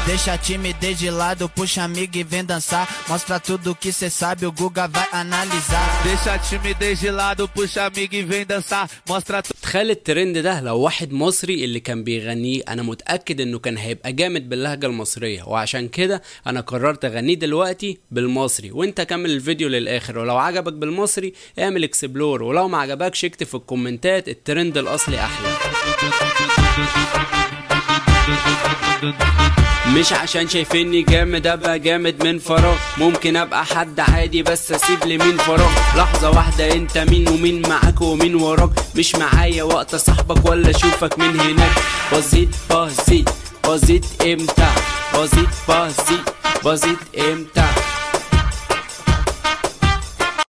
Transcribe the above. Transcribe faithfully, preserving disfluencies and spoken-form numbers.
Deixa a timidez de lado, puxa amigo e vem dançar. Mostra tudo que cê sabe, o Guga vai analisar. Deixa a timidez de lado, puxa amigo e vem dançar. Mostra tudo. تخيل الترند ده لو واحد مصري اللي كان بيغنيه، انا متأكد انه كان هيبقى جامد باللهجة المصرية، وعشان كده انا قررت اغنيه دلوقتي بالمصري. وانت كمل الفيديو للاخر، ولو عجبك بالمصري اعمل اكسبلور، ولو ما عجبكش اكتب في الكومنتات الترند الاصلي احلى. مش عشان شايفيني جامد ابقى جامد من فراغ، ممكن ابقى حد عادي بس اسيب لي مين فراغ. لحظة واحدة انت مين ومين معاك ومين وراك، مش معايا وقت صاحبك ولا اشوفك من هناك. بزيد بزيد بزيد امتى، بزيد بزيد بزيد امتى.